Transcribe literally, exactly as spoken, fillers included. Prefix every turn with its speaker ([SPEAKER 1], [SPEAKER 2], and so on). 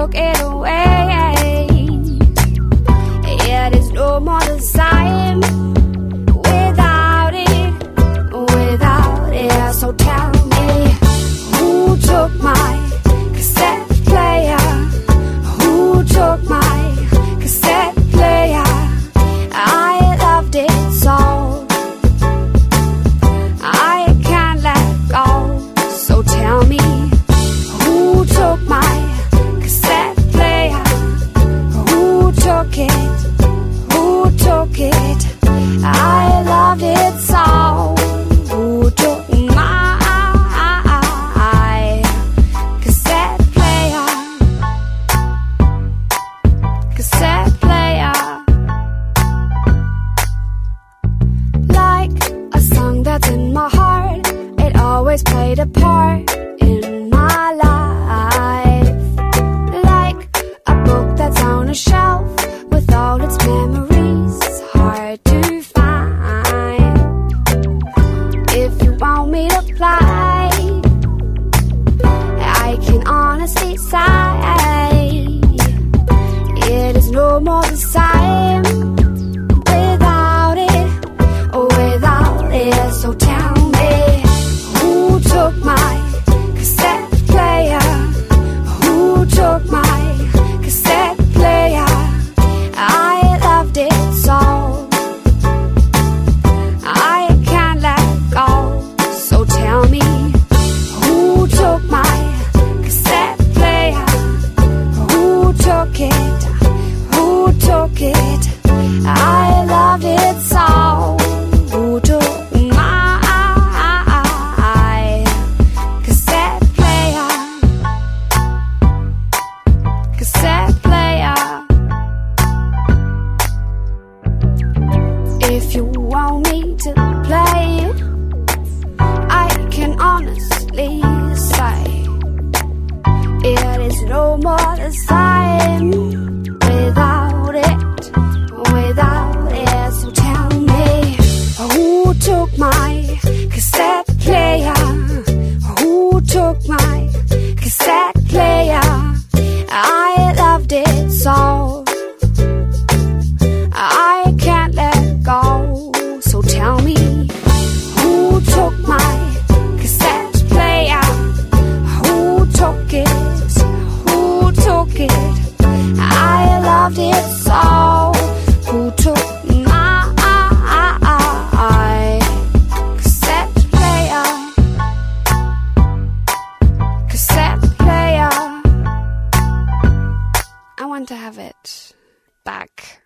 [SPEAKER 1] took it away. It is no more the same without it, without it. So tell me, who took my cassette player? Who took my cassette player? I loved it so, I can't let go. So tell me, who took my cassette player? Who took it? Who took it? I loved it so. Who took my cassette player? Cassette player. Like a song that's in my heart, it always played a part in my life. Like a book that's on a shelf with all its memories, hard to find. If you want me to fly, I can honestly say it is no more the same without it, without it. So tell me, who took my cassette player? Who took my cassette player? I loved it so, I can't let go. So tell me, who took my cassette player? Who took it? Who took it? I loved it so. Who took my cassette player? Cassette player. If you want me to play it, I can honestly say it is no more the same without it, without it. So tell me, who took my cassette player? Who took my cassette player? I loved it so, I can't let go. So tell me, who took my cassette player? Who took it? Who took it? I loved it so. Who took my cassette player? Cassette player. I want to have it back.